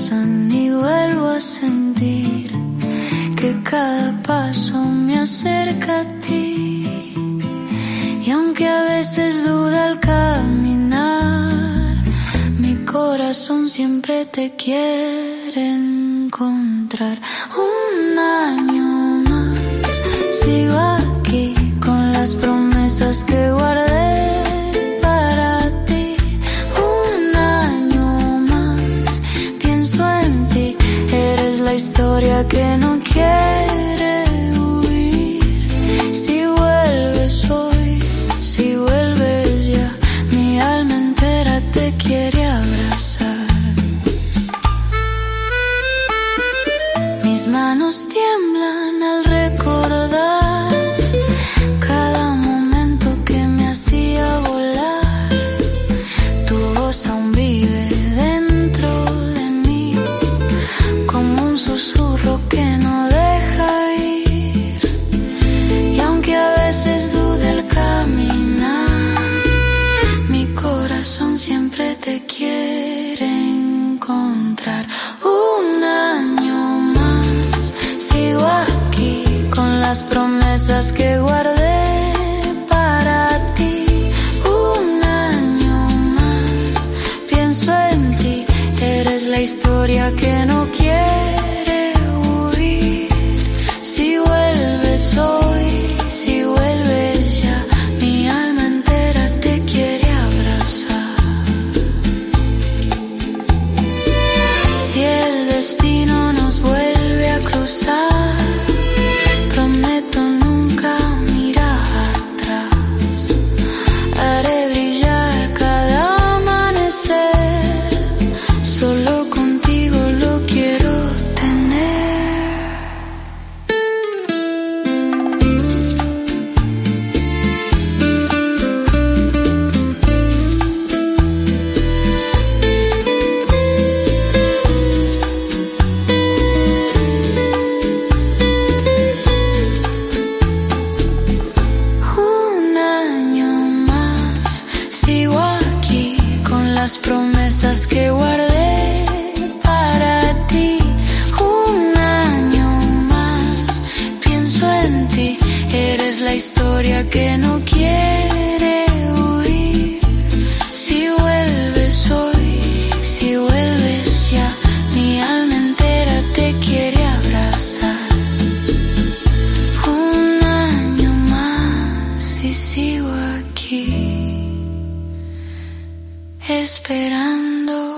pasan y vuelvo a sentir que cada paso me acerca a ti. Y aunque a veces duda al caminar, mi corazón siempre te quiere encontrar. Un año más sigo aquí con las promesas que guardé para ti. Un año más pienso en ti, eres la historia que no quiere huir. Si vuelves hoy, si vuelves ya, mi alma entera te quiere abrazar. Mis manos tiemblan al recordar cada momento que me hacía volar. Tu voz aún vive dentro de mí, como un susurro que no deja ir. Y aunque a veces dude el caminar, mi corazón siempre te quiere encontrar. Un año más sigo aquí con las promesas que guardé para ti. Un año más pienso en ti, eres la historia que no quiere huir. Si vuelves hoy, si vuelves ya, mi alma entera te quiere abrazar. Si el destino nos vuelve a cruzar, prometo nunca mirar atrás. Haré brillar cada amanecer, solo contigo lo quiero tener. Un año más sigo aquí con las promesas que guardé para ti. Un año más pienso en ti, eres la historia que no quiere huir. Si vuelves hoy, si vuelves ya, mi alma entera te quiere abrazar. Un año más y sigo aquí esperando.